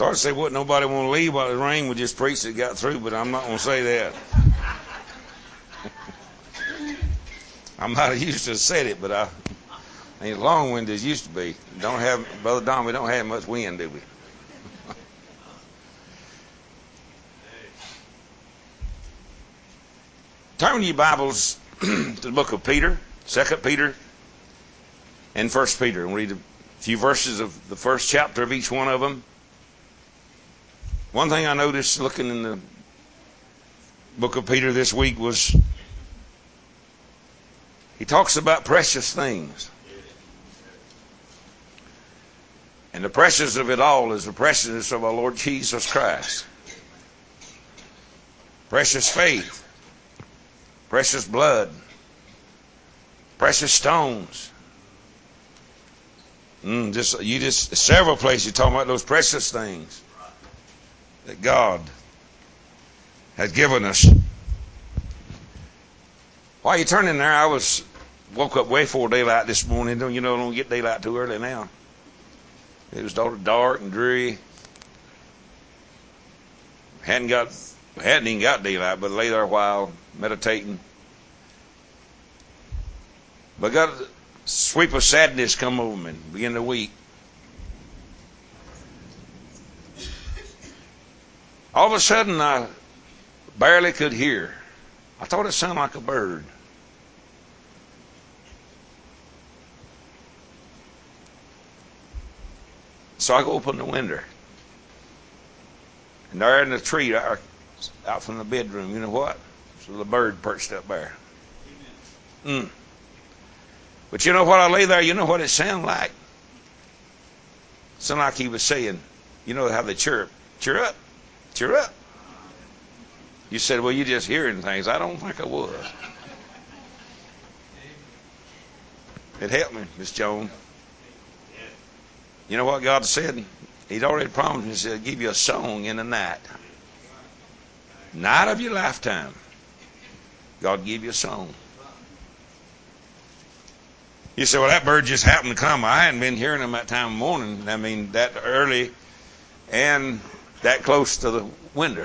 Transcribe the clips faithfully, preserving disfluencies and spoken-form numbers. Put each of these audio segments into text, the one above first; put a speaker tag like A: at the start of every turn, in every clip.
A: Thought to say what nobody want to leave while the rain would just preach it got through, but I'm not going to say that. I'm not used to said it, but I ain't as long-winded as used to be. Don't have, Brother Don, we don't have much wind, do we? Turn your Bibles to the book of Peter, Second Peter, and First Peter, and read a few verses of the first chapter of each one of them. One thing I noticed looking in the book of Peter this week was he talks about precious things. And the precious of it all is the preciousness of our Lord Jesus Christ. Precious faith. Precious blood. Precious stones. Mm, just you just several places you're talking about those precious things that God has given us. While you're turning there, I was woke up way before daylight this morning. Don't you know? Don't get daylight too early now. It was dark and dreary. Hadn't got hadn't even got daylight, but lay there a while meditating. But got a sweep of sadness come over me, begin to weep. All of a sudden, I barely could hear. I thought it sounded like a bird. So I go open the window. And there in the tree, out from the bedroom, you know what? So the bird perched up there. Mm. But you know what? I lay there, you know what it sounded like? It sounded like he was saying, you know how they chirp. Cheer up. Cheer up. You said, well, you're just hearing things. I don't think I was. It helped me, Miss Joan. You know what God said? He'd already promised me, he said, give you a song in the night. Night of your lifetime. God give you a song. You say, well, that bird just happened to come. I hadn't been hearing him that time of morning. I mean, that early and that close to the window.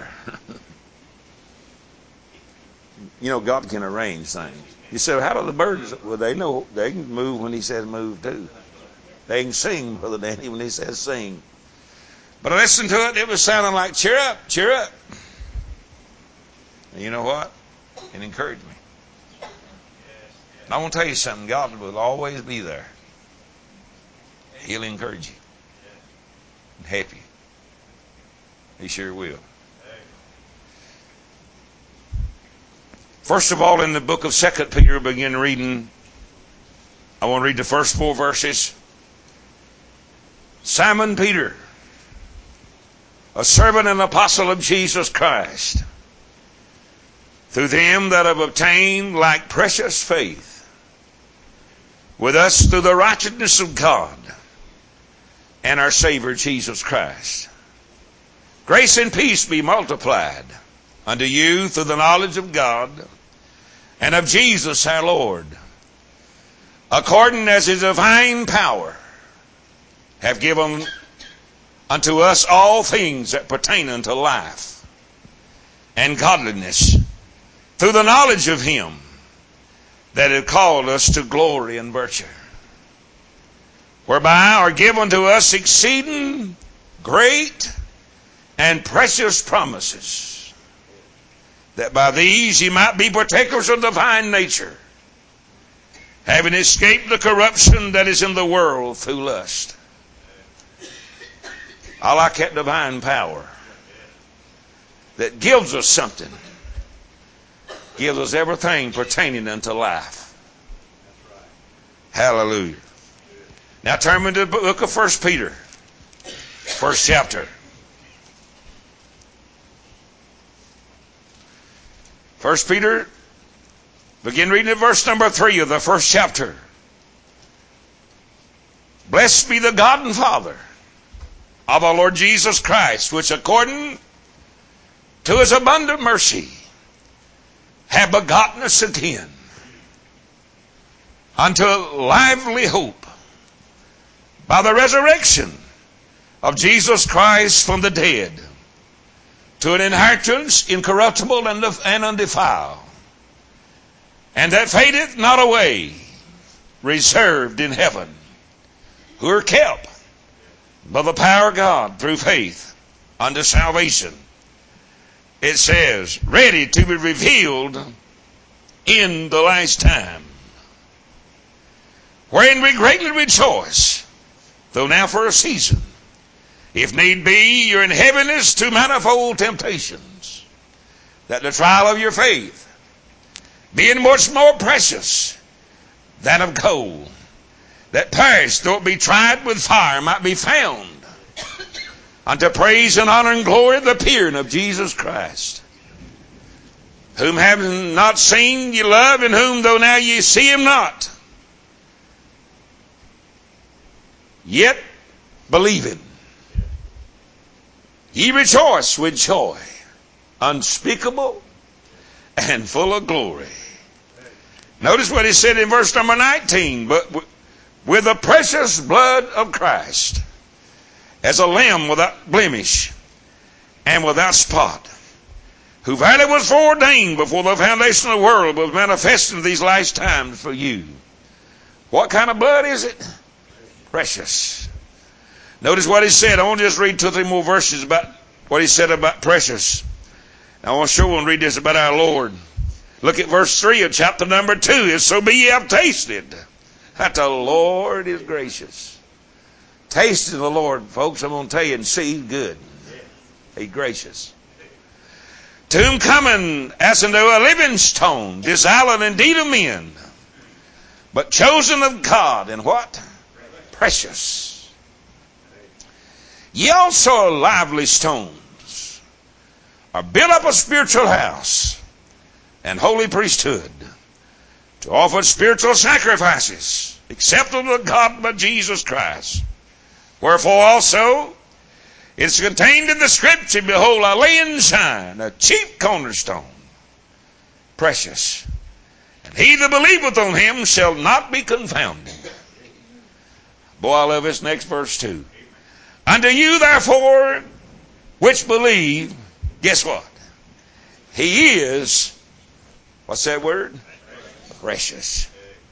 A: You know, God can arrange things. You say, well, how do the birds? Well, they know they can move when he says move too. They can sing, Brother Danny, when he says sing. But I listened to it, it was sounding like, cheer up, cheer up. And you know what? It encouraged me. And I want to tell you something. God will always be there. He'll encourage you and help you. He sure will. First of all, in the book of Second Peter, begin reading. I want to read the first four verses. Simon Peter, a servant and apostle of Jesus Christ, through them that have obtained like precious faith with us through the righteousness of God and our Savior Jesus Christ. Grace and peace be multiplied unto you through the knowledge of God and of Jesus our Lord, according as his divine power have given unto us all things that pertain unto life and godliness, through the knowledge of him that hath called us to glory and virtue, whereby are given to us exceeding great and precious promises, that by these ye might be partakers of the divine nature, having escaped the corruption that is in the world through lust. I like that divine power that gives us something. Gives us everything pertaining unto life. Hallelujah. Now turn me to the book of First Peter. First chapter. First Peter, begin reading at verse number three of the first chapter. Blessed be the God and Father of our Lord Jesus Christ, which according to his abundant mercy have begotten us again unto lively hope by the resurrection of Jesus Christ from the dead, to an inheritance incorruptible and undefiled, and that fadeth not away, reserved in heaven, who are kept by the power of God through faith unto salvation. It says, ready to be revealed in the last time, wherein we greatly rejoice, though now for a season, if need be, you're in heaviness to manifold temptations, that the trial of your faith, being much more precious than of gold, that perish, though it be tried with fire, might be found unto praise and honor and glory of the appearing of Jesus Christ, whom having not seen ye love, in whom though now ye see him not, yet believing, ye rejoice with joy unspeakable and full of glory. Notice what he said in verse number nineteen, but with the precious blood of Christ, as a lamb without blemish and without spot, who verily was foreordained before the foundation of the world, was manifested in these last times for you. What kind of blood is it? Precious. Notice what he said. I want to just read two or three more verses about what he said about precious. I want to show and read this about our Lord. Look at verse three of chapter number two. If so be ye have tasted that the Lord is gracious. Taste of the Lord, folks. I'm going to tell you and see he's good. He's gracious. To whom coming as unto a living stone, this island indeed of men, but chosen of God, and what? Precious. Ye also are lively stones, are built up a spiritual house and holy priesthood, to offer spiritual sacrifices acceptable to God by Jesus Christ. Wherefore also it's contained in the scripture, behold, I lay in Zion a chief cornerstone, precious, and he that believeth on him shall not be confounded. Boy, I love this next verse too. Unto you therefore which believe, guess what? He is, what's that word? Precious.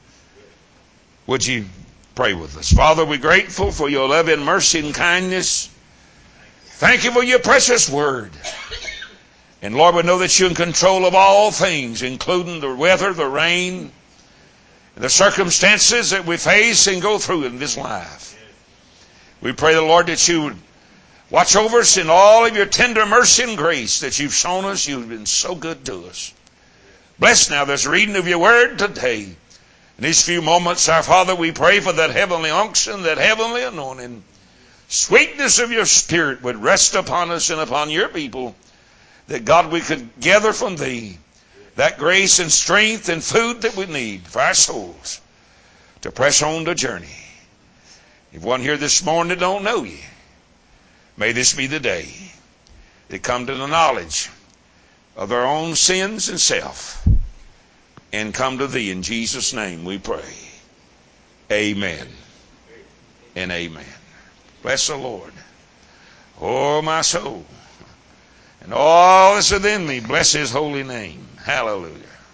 A: Would you pray with us? Father, we're grateful for your love and mercy and kindness. Thank you for your precious word. And Lord, we know that you're in control of all things, including the weather, the rain, and the circumstances that we face and go through in this life. We pray, the Lord, that you would watch over us in all of your tender mercy and grace that you've shown us. You've been so good to us. Bless now this reading of your word today. In these few moments, our Father, we pray for that heavenly unction, that heavenly anointing, sweetness of your Spirit would rest upon us and upon your people, that God, we could gather from thee that grace and strength and food that we need for our souls to press on the journey. If one here this morning that don't know you, may this be the day they come to the knowledge of their own sins and self and come to thee. In Jesus' name we pray. Amen and amen. Bless the Lord. Oh, my soul, and all that's within me, bless his holy name. Hallelujah.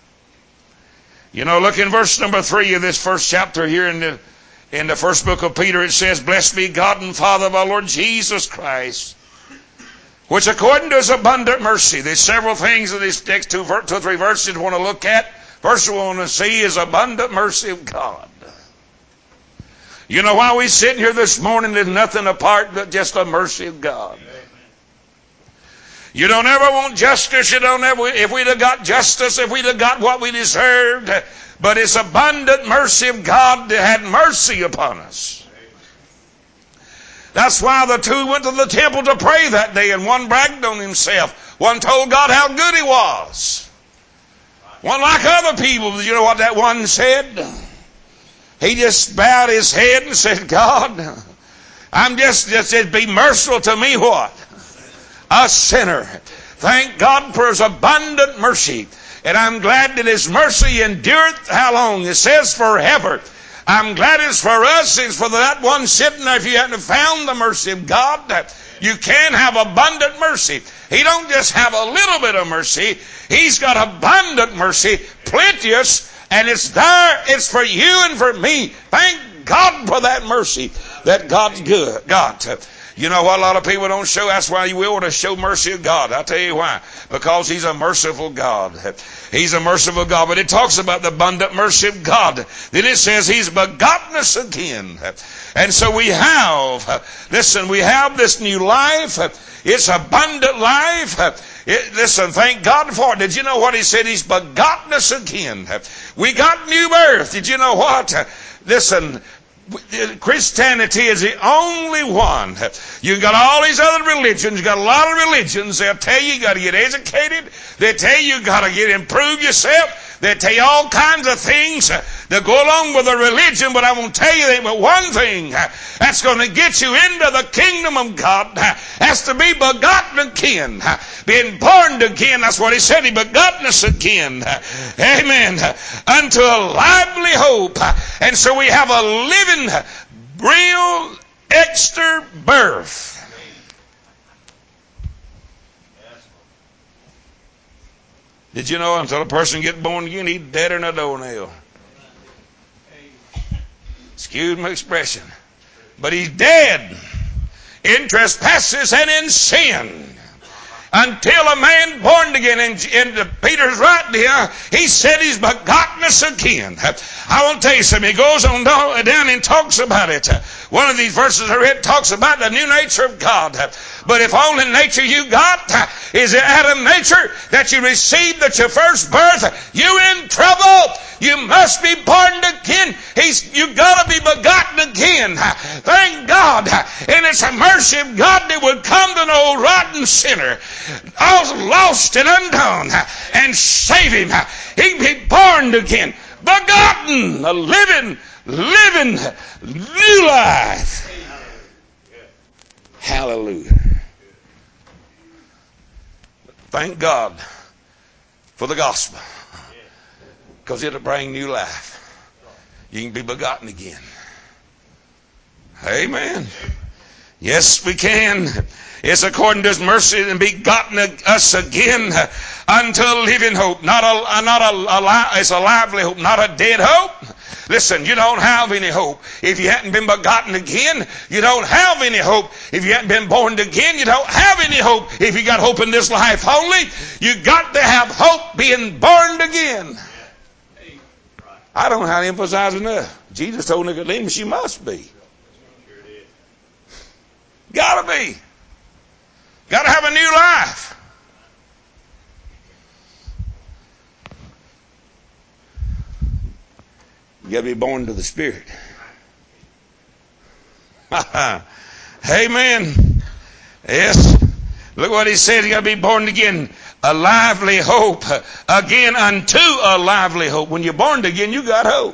A: You know, look in verse number three of this first chapter here in the, in the first book of Peter. It says, blessed be God and Father of our Lord Jesus Christ, which according to his abundant mercy. There's several things in these next two, two or three verses we want to look at. First we want to see is abundant mercy of God. You know, while we're sitting here this morning, there's nothing apart but just the mercy of God. You don't ever want justice. You don't ever, if we'd have got justice, if we'd have got what we deserved, but it's abundant mercy of God that had mercy upon us. That's why the two went to the temple to pray that day, and one bragged on himself. One told God how good he was. One like other people, you know what that one said? He just bowed his head and said, God, I'm just, just be merciful to me, what? A sinner. Thank God for his abundant mercy. And I'm glad that his mercy endureth how long? It says forever. I'm glad it's for us. It's for that one sitting there. If you hadn't found the mercy of God, you can have abundant mercy. He don't just have a little bit of mercy. He's got abundant mercy, plenteous, and it's there. It's for you and for me. Thank God for that mercy that God's good. God. You know what a lot of people don't show? That's why we ought to show mercy of God. I'll tell you why. Because He's a merciful God. He's a merciful God. But it talks about the abundant mercy of God. Then it says He's begotten us again. And so we have, listen, we have this new life. It's abundant life. It, listen, thank God for it. Did you know what He said? He's begotten us again. We got new birth. Did you know what? Listen, Christianity is the only one. You've got all these other religions. You've got a lot of religions. They'll tell you you got to get educated. They tell you you got to get improve yourself. They tell you all kinds of things that go along with the religion. But I won't tell you that. But one thing that's going to get you into the kingdom of God has to be begotten again, being born again. That's what He said. He begotten us again. Amen. Unto a lively hope. And so we have a living, real, extra birth. Did you know until a person gets born again, he's deader than a doornail? Excuse my expression. But he's dead in trespasses and in sin. Until a man born again, in, in Peter's right here, he said he's begotten us again. I want to tell you something. He goes on down and talks about it. One of these verses I read talks about the new nature of God. But if only nature you got is the Adam nature that you received at your first birth, you in trouble. You must be born again. He's, you got to be begotten again. Thank God. And it's a mercy of God that would come to an old rotten sinner, all lost and undone, and save him. He'd be born again, begotten, a living, living, new life. Hallelujah. Thank God for the gospel, because it'll bring new life. You can be begotten again. Amen. Yes, we can. It's according to His mercy and begotten us again unto a living hope. Not a, not a, a, it's a lively hope, not a dead hope. Listen, you don't have any hope if you hadn't been begotten again. You don't have any hope if you hadn't been born again. You don't have any hope if you got hope in this life only. You got to have hope being born again. I don't know how to emphasize enough. Jesus told Nicodemus, you must be. Gotta be. Gotta have a new life. You gotta be born to the Spirit. Amen. Yes. Look what He said. You gotta be born again. A lively hope. Again unto a lively hope. When you're born again, you got hope.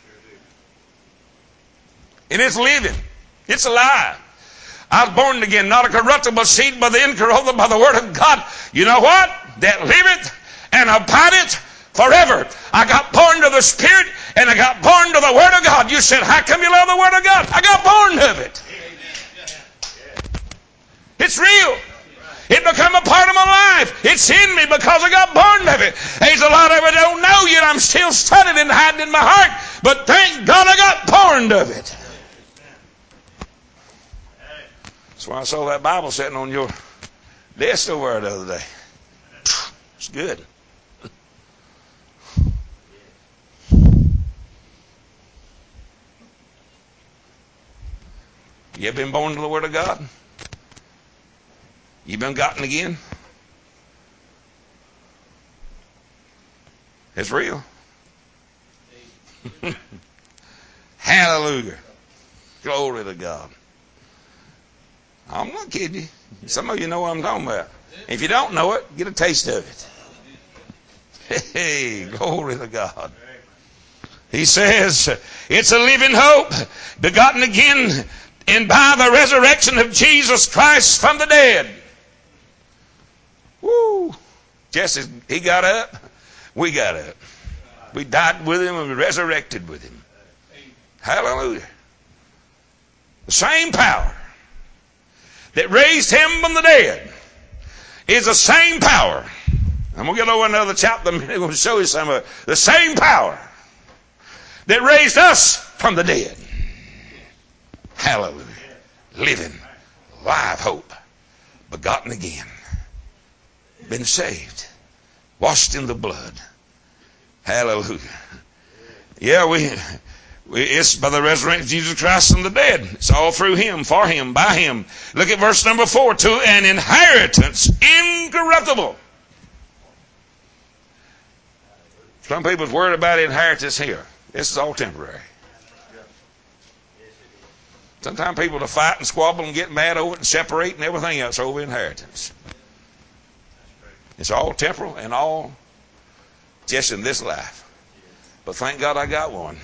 A: And it's living. It's alive. I was born again, not a corruptible seed, but the incorruptible by the word of God. You know what? That liveth and abideth forever. I got born to the Spirit and I got born to the word of God. You said, how come you love the word of God? I got born of it. It's real. It become a part of my life. It's in me because I got born of it. There's a lot of it I don't know yet. I'm still studying and hiding in my heart. But thank God I got born of it. That's why I saw that Bible sitting on your desk over the other day. It's good. You ever been born to the Word of God? You been gotten again? It's real. Hallelujah. Glory to God. I'm not kidding you. Some of you know what I'm talking about. If you don't know it, get a taste of it. Hey, glory to God. He says, it's a living hope, begotten again and by the resurrection of Jesus Christ from the dead. Woo! Just as He got up, we got up. We died with Him and we resurrected with Him. Hallelujah. The same power that raised him from the dead is the same power. I'm going to get over another chapter. I'm going to show you some of it. The same power that raised us from the dead. Hallelujah. Living, live hope. Begotten again. Been saved. Washed in the blood. Hallelujah. Yeah, we, we it's by the resurrection of Jesus Christ from the dead. It's all through him, for him, by him. Look at verse number four. To an inheritance incorruptible. Some people's worried about inheritance here. This is all temporary. Sometimes people to fight and squabble and get mad over it and separate and everything else over inheritance. It's all temporal and all just in this life. But thank God I got one.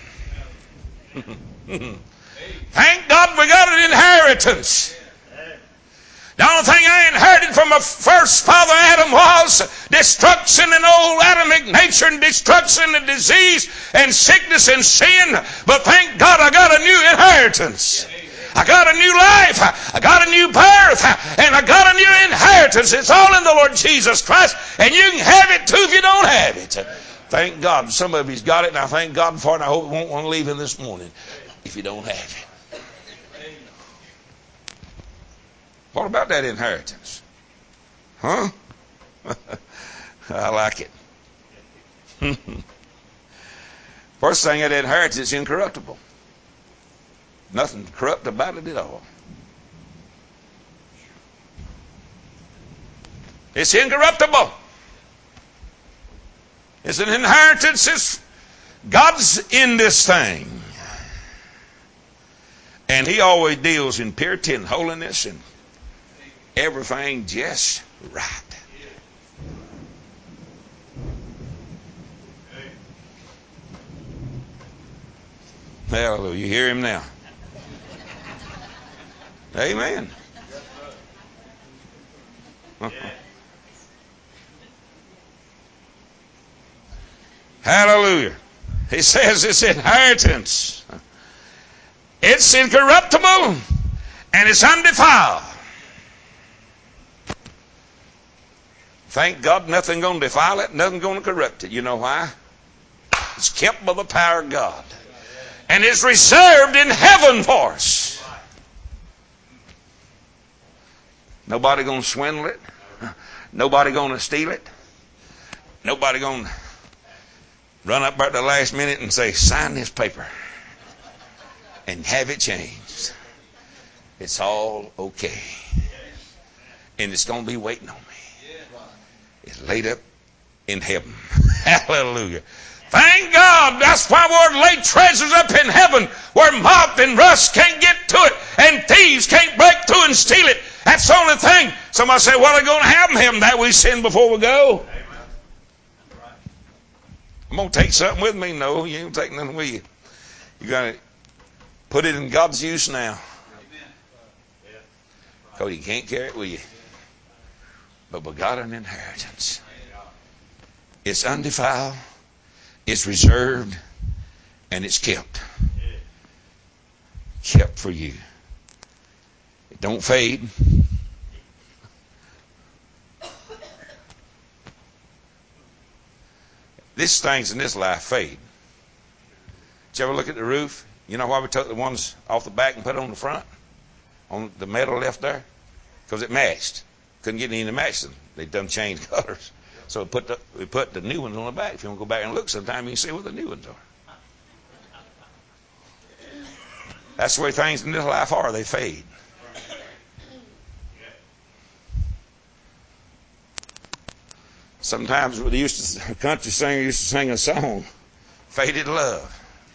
A: Thank God we got an inheritance. The only thing I inherited from my first father Adam was destruction and old Adamic nature and destruction and disease and sickness and sin. But thank God I got a new inheritance. I got a new life. I got a new birth. And I got a new inheritance. It's all in the Lord Jesus Christ. And you can have it too if you don't have it. Thank God. Some of you's got it, and I thank God for it, and I hope you won't want to leave Him this morning if you don't have it. What about that inheritance? Huh? I like it. First thing, that inheritance is incorruptible. Nothing corrupt about it at all. It's incorruptible. It's an inheritance. It's God's in this thing. And He always deals in purity and holiness and everything just right. Hallelujah. You hear Him now. Amen. Hallelujah. He says it's inheritance. It's incorruptible and it's undefiled. Thank God nothing going to defile it, nothing going to corrupt it. You know why? It's kept by the power of God. And it's reserved in heaven for us. Nobody going to swindle it. Nobody going to steal it. Nobody going to run up at the last minute and say, sign this paper and have it changed. It's all okay. And it's going to be waiting on me. It's laid up in heaven. Hallelujah. Thank God. That's why we're laid treasures up in heaven where moth and rust can't get to it and thieves can't break through and steal it. That's the only thing. Somebody say, well, they're going to have in heaven that we sin before we go. I'm going to take something with me. No, you ain't taking nothing with you. You got to put it in God's use now. Because you can't carry it with you. But we got an inheritance. It's undefiled. It's reserved. And it's kept. Kept for you. It don't fade. These things in this life fade. Did you ever look at the roof? You know why we took the ones off the back and put it on the front? On the metal left there? Because it matched. Couldn't get any to match them. They'd done changed colors. So we put, the, we put the new ones on the back. If you want to go back and look sometime, you can see what the new ones are. That's the way things in this life are. They fade. Sometimes we used to, a country singer used to sing a song, Faded Love.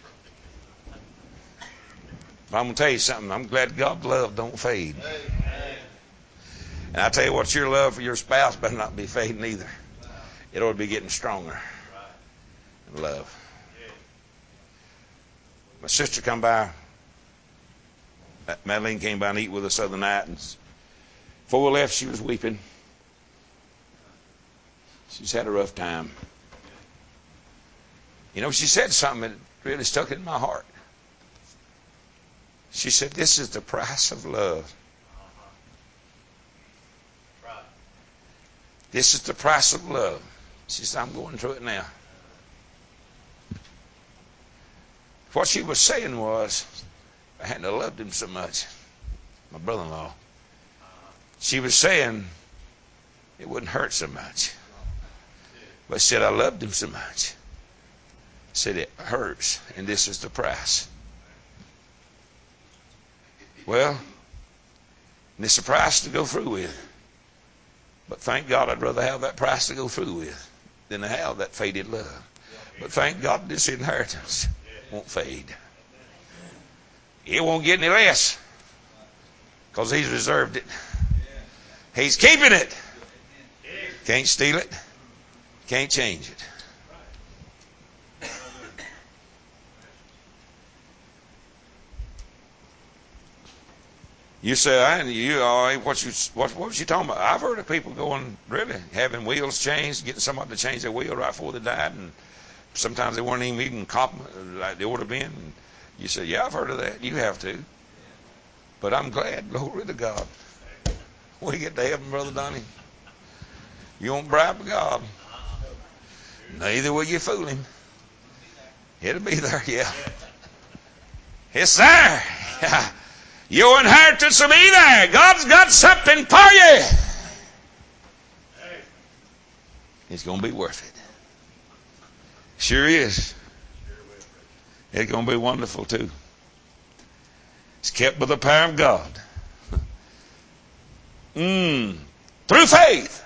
A: But I'm going to tell you something. I'm glad God's love don't fade. And I tell you what, your love for your spouse better not be fading either. It ought to be getting stronger. In love. My sister come by. Madeline came by and eat with us the other night. And before we left, she was weeping. She's had a rough time. You know, she said something that really stuck in my heart. She said, this is the price of love. This is the price of love. She said, I'm going through it now. What she was saying was, I hadn't loved him so much. My brother-in-law. She was saying, it wouldn't hurt so much. But she said, I loved him so much. Said, it hurts, and this is the price. Well, it's a price to go through with. But thank God I'd rather have that price to go through with than to have that faded love. But thank God this inheritance won't fade. It won't get any less because he's reserved it. He's keeping it. Can't steal it. Can't change it. You say, I you all right, what you what what was you talking about? I've heard of people going really having wheels changed, getting somebody to change their wheel right before they died, and sometimes they weren't even even competent like they ought to have been. And you say, yeah, I've heard of that. You have too. But I'm glad, glory to God. When you get to heaven, Brother Donnie, you won't bribe God. Neither will you fool him. It'll be there, yeah. It's there. Your inheritance will be there. God's got something for you. It's going to be worth it. Sure is. It's going to be wonderful too. It's kept by the power of God. Mm. Through faith.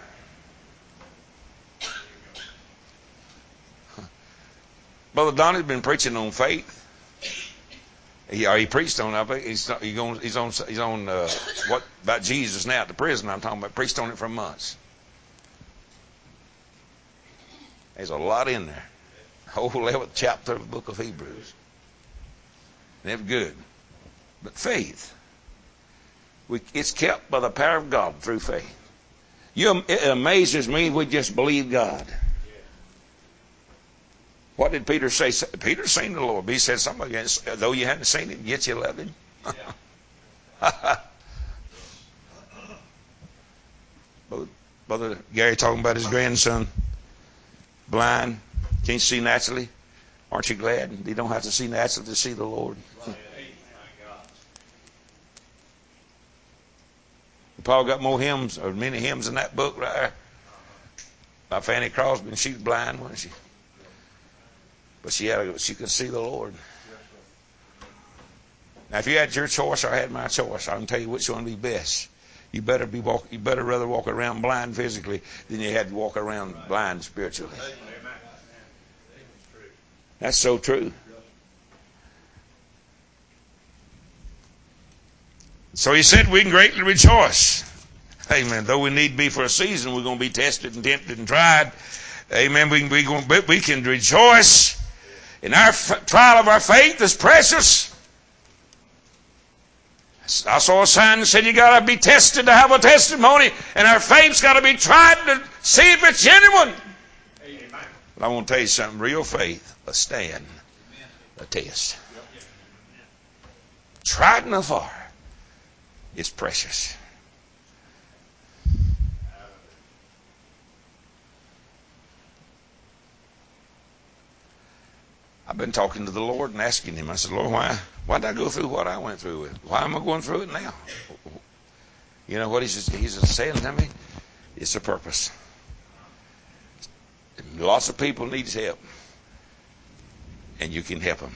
A: Brother Donnie's been preaching on faith. He, he preached on it. He's, he's on, he's on, he's on uh, what about Jesus now at the prison I'm talking about. Preached on it for months. There's a lot in there. The whole eleventh chapter of the book of Hebrews. And it's good. But faith, we, it's kept by the power of God through faith. You, it amazes me we just believe God. What did Peter say? Peter seen the Lord. But he said something against, though you hadn't seen him, yet you loved him. Yeah. Brother Gary talking about his grandson, blind, can't see naturally. Aren't you glad he don't have to see naturally to see the Lord? Paul got more hymns, or many hymns in that book right there. By Fanny Crosby, and she's blind, wasn't she? But she had a, she could see the Lord. Now, if you had your choice or I had my choice, I can tell you which one would be best. You better be walk. You better rather walk around blind physically than you had to walk around blind spiritually. That's so true. So he said, we can greatly rejoice. Amen. Though we need to be for a season, we're going to be tested and tempted and tried. Amen. We can, we can, we can rejoice. In our f- trial of our faith is precious. I saw a sign that said you got to be tested to have a testimony, and our faith's got to be tried to see if it's genuine. Amen. But I want to tell you something. Real faith, a stand, a test. Tried in the fire. It's precious. I've been talking to the Lord and asking him. I said, Lord, why, why did I go through what I went through with? Why am I going through it now? You know what he's, he's saying to me? It's a purpose. And lots of people need help. And you can help them.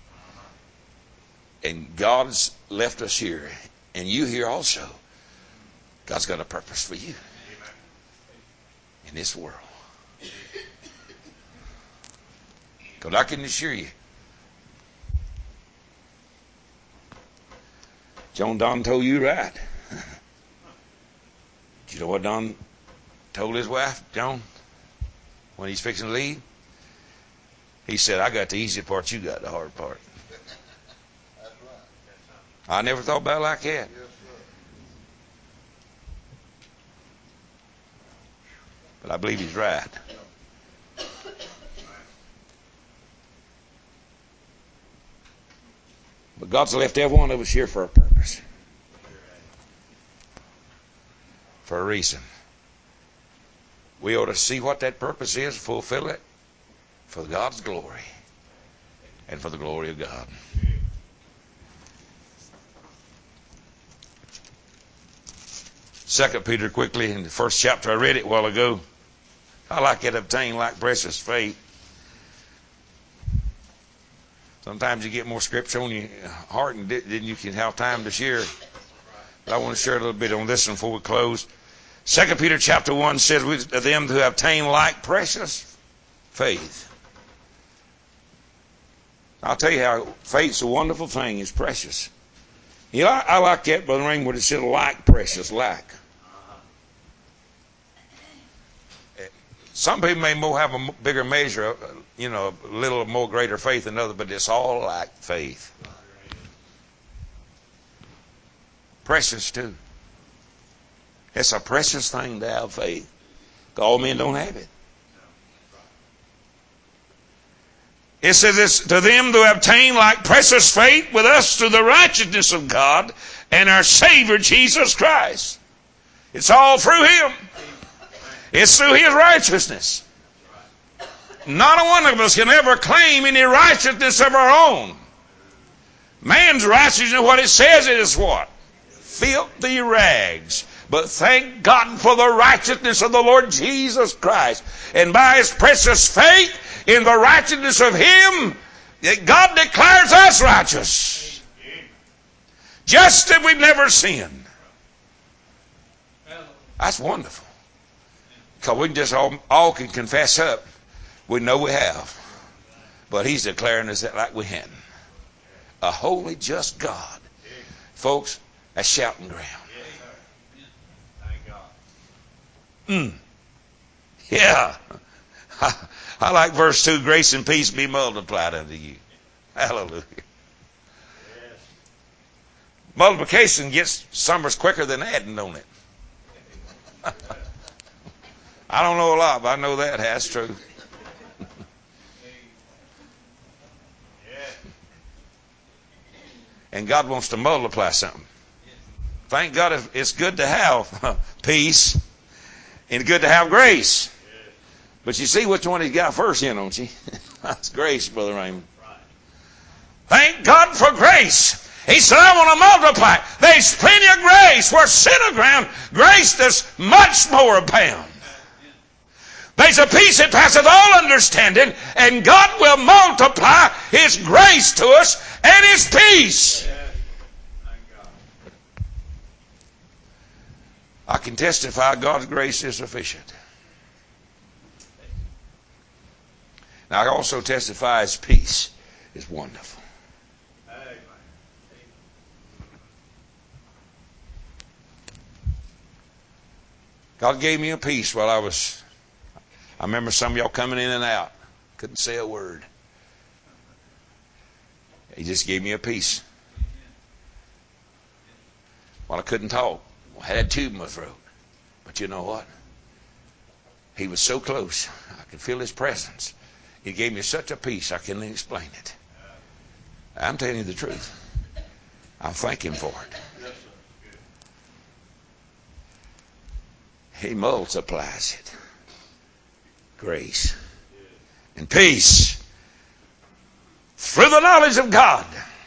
A: And God's left us here. And you here also. God's got a purpose for you. In this world. Because I can assure you, John Don told you right. Do you know what Don told his wife, John, when he's fixing to leave? He said, I got the easy part, you got the hard part. That's right. I never thought about it like that. Yes, but I believe he's right. But God's left every one of us here for a purpose. For a reason. We ought to see what that purpose is, fulfill it for God's glory and for the glory of God. Second Peter, quickly, in the first chapter, I read it a while ago. I like it, obtain like precious faith. Sometimes you get more scripture on your heart than you can have time to share. But I want to share a little bit on this one before we close. Second Peter chapter one says, of them who obtain like precious faith. I'll tell you how faith's a wonderful thing. It's precious. You know, I, I like that, Brother Ring, when it said like precious, like. Some people may more have a bigger measure, you know, a little more greater faith than others, but it's all like faith. Precious too. It's a precious thing to have faith. All men don't have it. It says this, to them who obtain like precious faith with us through the righteousness of God and our Savior Jesus Christ. It's all through Him. It's through His righteousness. Not a one of us can ever claim any righteousness of our own. Man's righteousness, what it says is what? Filthy rags. But thank God for the righteousness of the Lord Jesus Christ. And by His precious faith in the righteousness of Him, God declares us righteous. Just as we've never sinned. That's wonderful. Because we can just all, all can confess up. We know we have. But He's declaring us that like we hadn't. A holy, just God. Folks, that's shouting ground. Mm. Yeah. I, I like verse two. Grace and peace be multiplied unto you. Hallelujah. Yes. Multiplication gets summers quicker than adding, don't it? I don't know a lot, but I know that that's true. And God wants to multiply something. Thank God it's good to have peace and good to have grace. But you see which one He's got first here, don't you? That's grace, Brother Raymond. Thank God for grace. He said, I want to multiply. There's plenty of grace where sin ground. Grace does much more abound. There's a peace that passeth all understanding, and God will multiply His grace to us and His peace. I can testify God's grace is sufficient. Now I also testify His peace is wonderful. God gave me a peace while I was, I remember some of y'all coming in and out. Couldn't say a word. He just gave me a peace. While I couldn't talk. I had a tube in my throat. But you know what? He was so close. I could feel His presence. He gave me such a peace I couldn't explain it. I'm telling you the truth. I'll thank Him for it. He multiplies it. Grace and peace through the knowledge of God.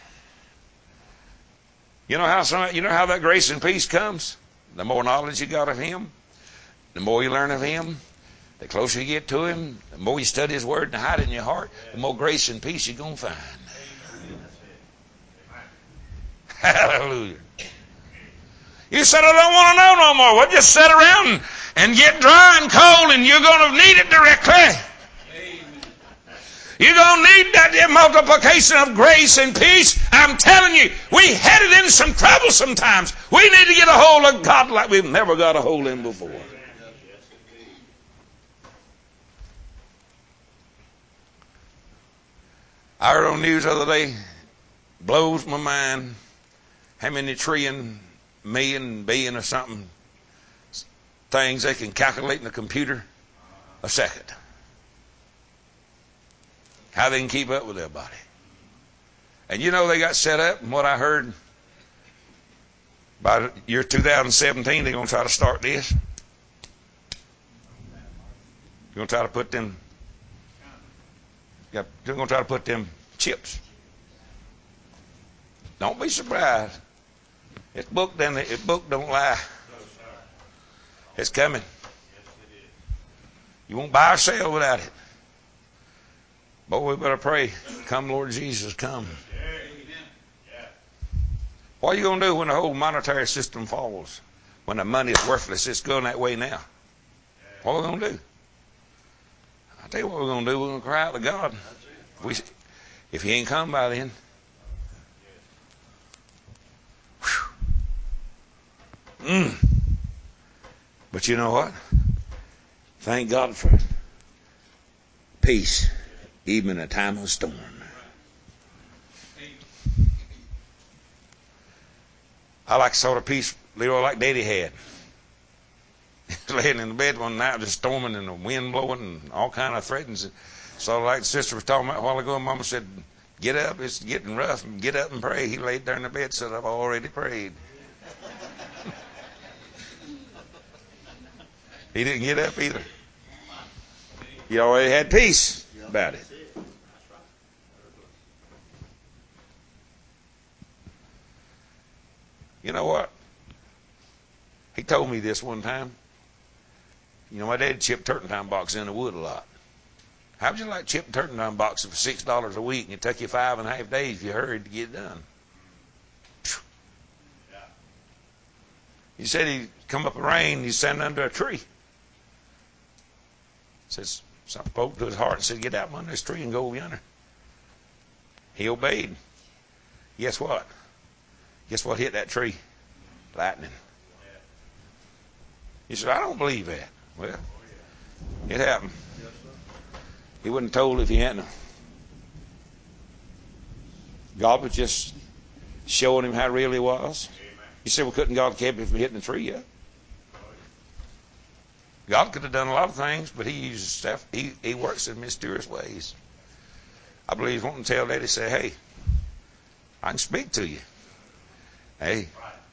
A: You know how some, you know how that grace and peace comes? The more knowledge you got of Him, the more you learn of Him, the closer you get to Him, the more you study His Word and hide it in your heart, the more grace and peace you're going to find. Hallelujah. You said, I don't want to know no more. Well, just sit around and get dry and cold, and you're going to need it directly. You're going to need that multiplication of grace and peace. I'm telling you, we headed in some trouble sometimes. We need to get a hold of God like we've never got a hold of Him before. I heard on the news the other day, blows my mind, how many trillion, million, billion or something things they can calculate in a computer a second. How they can keep up with everybody. And you know they got set up, and what I heard, by the year two thousand seventeen, they're going to try to start this. You're going to try to put them, they're going to try to put them chips. Don't be surprised. It's book, then it book don't lie. It's coming. You won't buy or sell without it. Boy, we better pray. Come, Lord Jesus, come. What are you going to do when the whole monetary system falls? When the money is worthless, it's going that way now. What are we going to do? I'll tell you what we're going to do. We're going to cry out to God. If, we, if he ain't come by then. Mm. But you know what? Thank God for peace, even in a time of storm. I like the sort of peace, Leroy, like Daddy had. He was laying in the bed one night, just storming and the wind blowing and all kind of threats. So like the sister was talking about a while ago, Mama said, get up, it's getting rough, and get up and pray. He laid there in the bed and said, I've already prayed. He didn't get up either. He already had peace about it. You know what? He told me this one time. You know, my dad chipped turpentine boxes in the wood a lot. How would you like chipping turpentine boxes for six dollars a week and it took you five and a half days if you hurried to get it done? He said he'd come up in rain and he'd stand under a tree. Says something spoke to his heart and said, get out from under this tree and go over yonder. He obeyed. Guess what? Guess what hit that tree? Lightning. He said, I don't believe that. Well, it happened. He wouldn't have told if he hadn't. God was just showing him how real he was. He said, well, couldn't God have kept him from hitting the tree yet? God could have done a lot of things, but he uses stuff. He, he works in mysterious ways. I believe he's wanting to tell Daddy, say, hey, I can speak to you. Hey,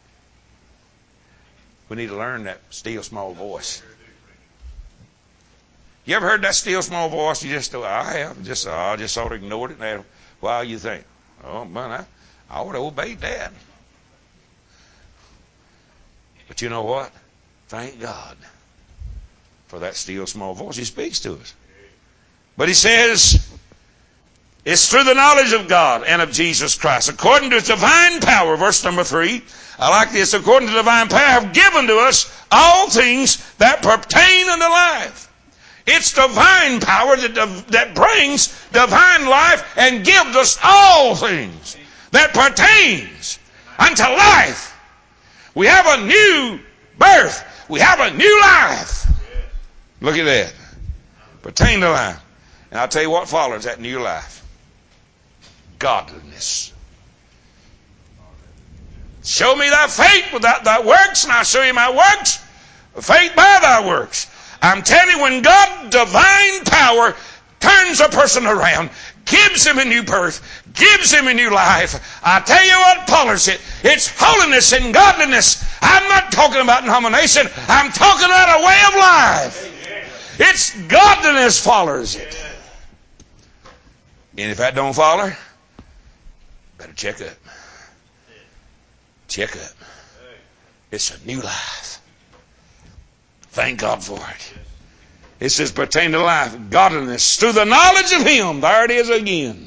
A: we need to learn that still small voice. You ever heard that still small voice? You just, oh, I have. Just, oh, I just sort of ignored it. Now, well, you think, oh, man, I, I would have obeyed that. But you know what? Thank God for that still small voice. He speaks to us. But he says, it's through the knowledge of God and of Jesus Christ, according to his divine power, verse number three. I like this, according to divine power, have given to us all things that pertain unto life. It's divine power that, that brings divine life and gives us all things that pertains unto life. We have a new birth. We have a new life. Look at that. Pertain to life. And I'll tell you what follows that new life. Godliness. Show me thy faith without thy works, and I'll show you my works. Faith by thy works. I'm telling you, when God's divine power turns a person around, gives him a new birth, gives him a new life, I tell you what follows it. It's holiness and godliness. I'm not talking about denomination. I'm talking about a way of life. It's godliness follows it. And if that don't follow, better check up. Check up. It's a new life. Thank God for it. It says pertain to life, godliness, through the knowledge of him. There it is again.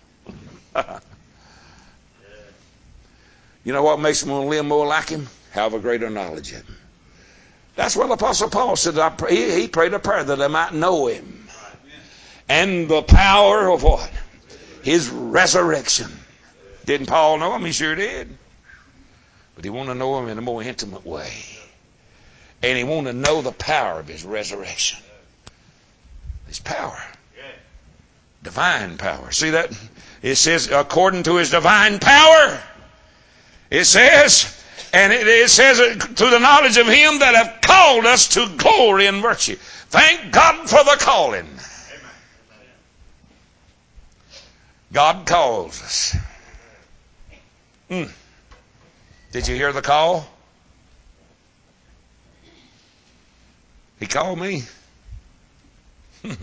A: You know what makes me want to live more like him? Have a greater knowledge of him. That's what the Apostle Paul said. I pray, he prayed a prayer that I might know him. And the power of what? His resurrection. Didn't Paul know him? He sure did. But he wanted to know him in a more intimate way. And he wanted to know the power of his resurrection. His power. Divine power. See that? It says, according to his divine power. It says, and it, it says, to the knowledge of him that have called us to glory and virtue. Thank God for the calling. God calls us. Hmm. Did you hear the call? He called me. He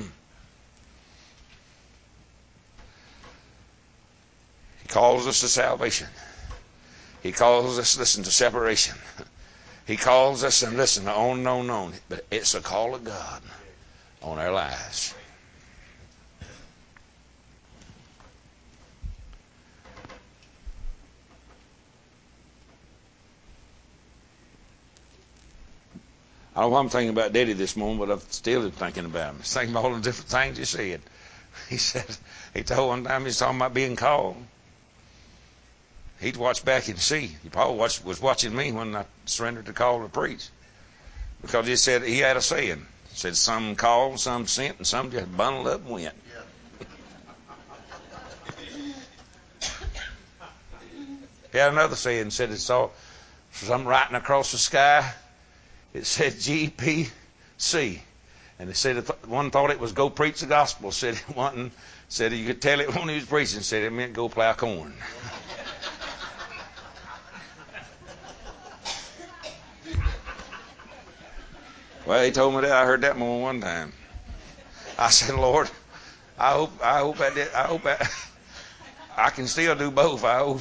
A: calls us to salvation. He calls us, listen, to separation. He calls us, and listen, on and on and on. But it's a call of God on our lives. I don't know what I'm thinking about Daddy this morning, but I'm still thinking about him. I'm thinking about all the different things he said. He said, he told one time he was talking about being called. He'd watch back and see. He probably watched, was watching me when I surrendered the call to preach. Because he said he had a saying. He said some called, some sent, and some just bundled up and went. He had another saying, said it saw something writing across the sky. It said G P C. And they said one thought it was go preach the gospel. Said it wasn't. Said you could tell it when he was preaching. Said it meant go plow corn. Well, he told me that. I heard that more than one time. I said, Lord, I hope I hope I did. I hope I, I can still do both. I hope.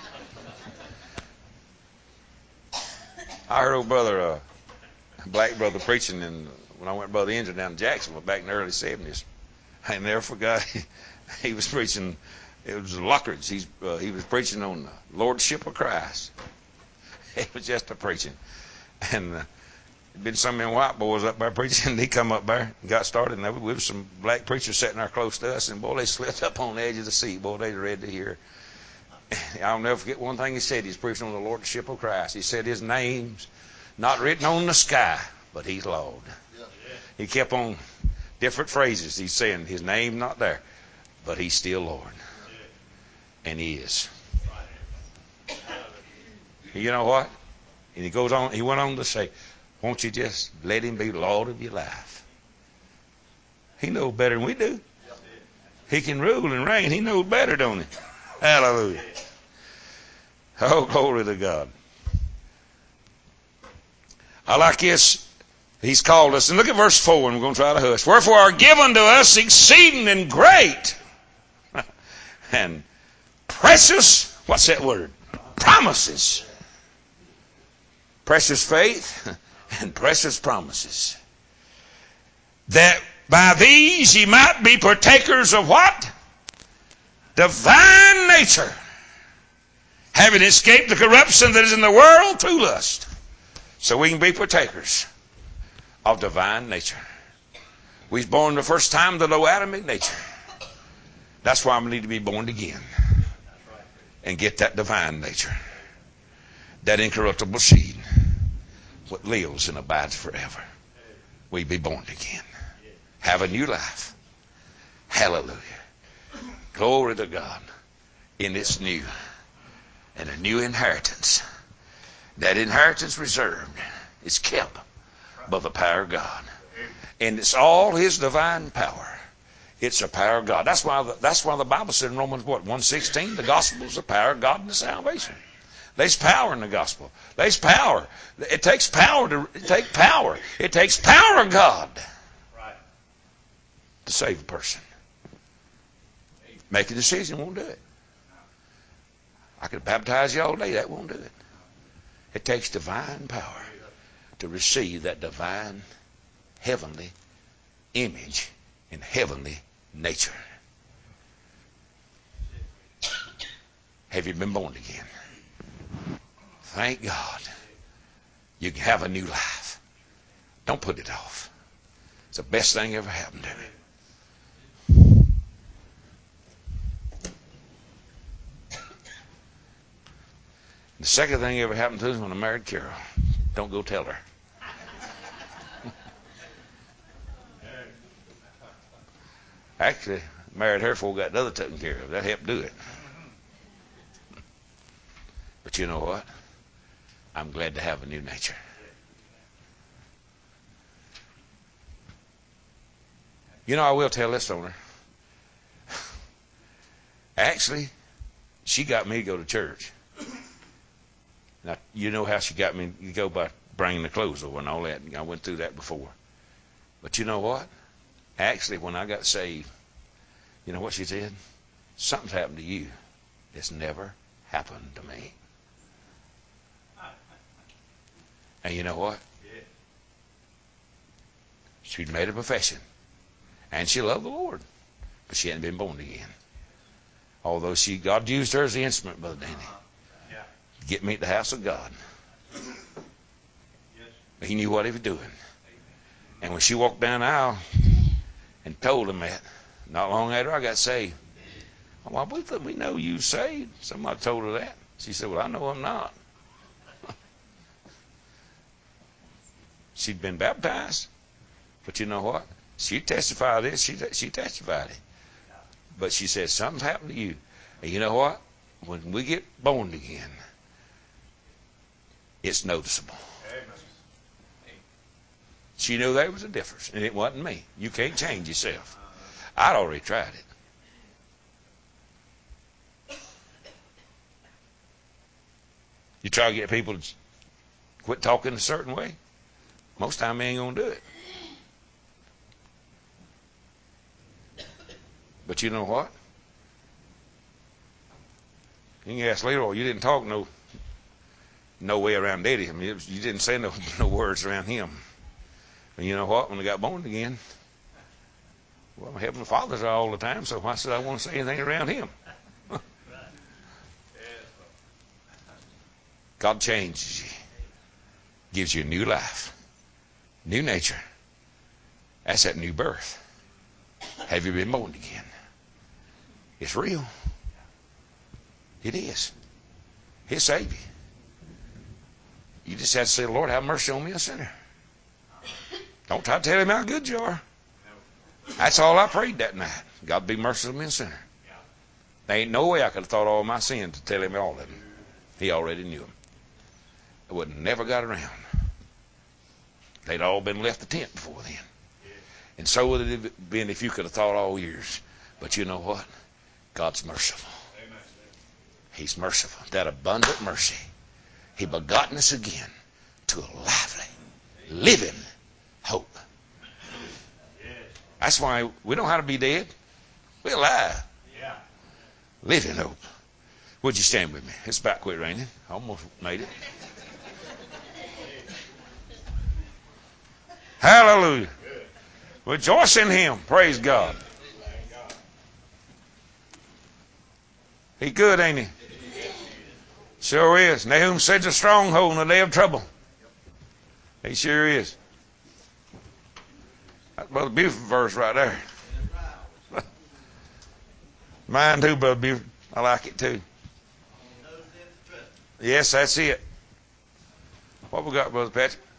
A: I heard old brother, uh, black brother preaching in, when I went to Brother Injun down in Jacksonville back in the early seventies. I never forgot. He, he was preaching. It was Lockridge. He's uh, he was preaching on the Lordship of Christ. It was just a preaching, and. Uh, Been some of them white boys up there preaching, and he come up there and got started, and there was some black preachers sitting there close to us, and boy, they slipped up on the edge of the seat. Boy, they were ready to hear. I'll never forget one thing he said. He's preaching on the Lordship of Christ. He said his name's not written on the sky, but he's Lord. He kept on different phrases. He's saying his name not there, but he's still Lord. And he is. You know what? And he goes on, he went on to say, won't you just let him be Lord of your life? He knows better than we do. He can rule and reign. He knows better, don't he? Hallelujah. Oh, glory to God. I like this. He's called us. And look at verse four, and we're going to try to hush. Wherefore are given to us exceeding and great and precious, what's that word? Promises. Precious faith and precious promises, that by these ye might be partakers of what? Divine nature, having escaped the corruption that is in the world through lust. So we can be partakers of divine nature. We was born the first time the low Adamic nature. That's why we need to be born again and get that divine nature, that incorruptible seed, what lives and abides forever. We be born again. Have a new life. Hallelujah. Glory to God. In this new and a new inheritance. That inheritance reserved is kept by the power of God. And it's all his divine power. It's the power of God. That's why the, that's why the Bible said in Romans what, one sixteen, the gospel is the power of God unto salvation. There's power in the gospel. There's power. It takes power to it take power. It takes power of God to save a person. Make a decision won't do it. I could baptize you all day. That won't do it. It takes divine power to receive that divine, heavenly image and heavenly nature. Have you been born again? Thank God. You can have a new life. Don't put it off. It's the best thing ever happened to me. The second thing ever happened to us when I married Carol. Don't go tell her. Actually, married her before we got the other taken care of. That helped do it. But you know what? I'm glad to have a new nature. You know, I will tell this on her. Actually, she got me to go to church. Now, you know how she got me. You go by bringing the clothes over and all that. I went through that before. But you know what? Actually, when I got saved, you know what she said? Something's happened to you that's never happened to me. And you know what? She'd made a profession. And she loved the Lord. But she hadn't been born again. Although she, God used her as the instrument, Brother Danny. To get me to the house of God. But he knew what he was doing. And when she walked down the aisle and told him that, not long after I got saved, well, we thought we know you saved. Somebody told her that. She said, well, I know I'm not. She'd been baptized. But you know what? She testified this. She, she testified it. But she said, something's happened to you. And you know what? When we get born again, it's noticeable. She knew there was a difference. And it wasn't me. You can't change yourself. I'd already tried it. You try to get people to quit talking a certain way, most time they ain't going to do it. But you know what? You can ask Leroy, you didn't talk no no way around Daddy. I mean, it was, you didn't say no, no words around him. And you know what? When I got born again, well, my Heavenly Father's there all the time, so why should I want to say anything around him? God changes you, gives you a new life, new nature. That's that new birth. Have you been born again? It's real. It is. He'll save you. You just have to say, Lord, have mercy on me, a sinner. Don't try to tell him how good you are. That's all I prayed that night. God be merciful to me, a sinner. There ain't no way I could have thought all my sins to tell him all of them. He already knew them. I would have never got around. They'd all been left the tent before then. And so would it have been if you could have thought all years. But you know what? God's merciful. He's merciful. That abundant mercy. He begotten us again to a lively, living hope. That's why we don't have to be dead. We're alive. Living hope. Would you stand with me? It's about quit raining. I almost made it. Hallelujah. Rejoice in him. Praise God. He good, ain't he? Sure is. Nahum said a stronghold in the day of trouble. He sure is. That's Brother Buford verse right there. Mine too, Brother Buford. I like it too. Yes, that's it. What we got, Brother Patrick?